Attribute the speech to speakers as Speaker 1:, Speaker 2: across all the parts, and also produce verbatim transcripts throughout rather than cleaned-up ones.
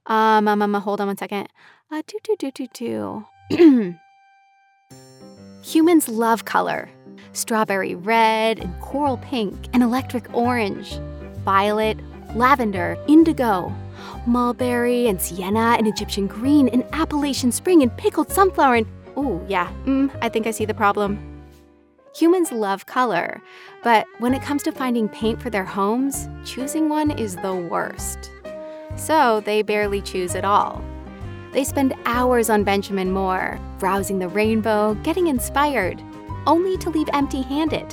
Speaker 1: Um, um, um, hold on one second. Uh, do, do, do, do, do. Humans love color. Strawberry red and coral pink and electric orange. Violet, lavender, indigo. Mulberry and sienna and Egyptian green and Appalachian spring and pickled sunflower and... Ooh, yeah, mm, I think I see the problem. Humans love color, but when it comes to finding paint for their homes, choosing one is the worst. So they barely choose at all. They spend hours on Benjamin Moore, browsing the rainbow, getting inspired, only to leave empty-handed.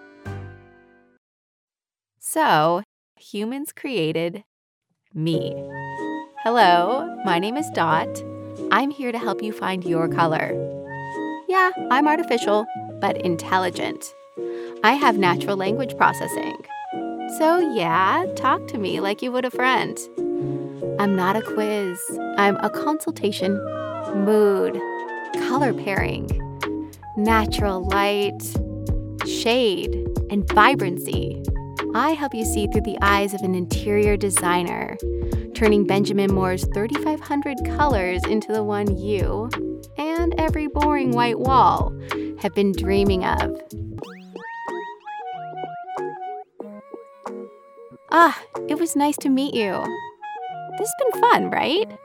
Speaker 1: So, humans created me. Hello, my name is Dot. I'm here to help you find your color. Yeah, I'm artificial, but intelligent. I have natural language processing. So yeah, talk to me like you would a friend. I'm not a quiz. I'm a consultation. Mood, color pairing, natural light, shade, and vibrancy. I help you see through the eyes of an interior designer, turning Benjamin Moore's thirty-five hundred colors into the one you and every boring white wall have been dreaming of. Ah, it was nice to meet you. This has been fun, right?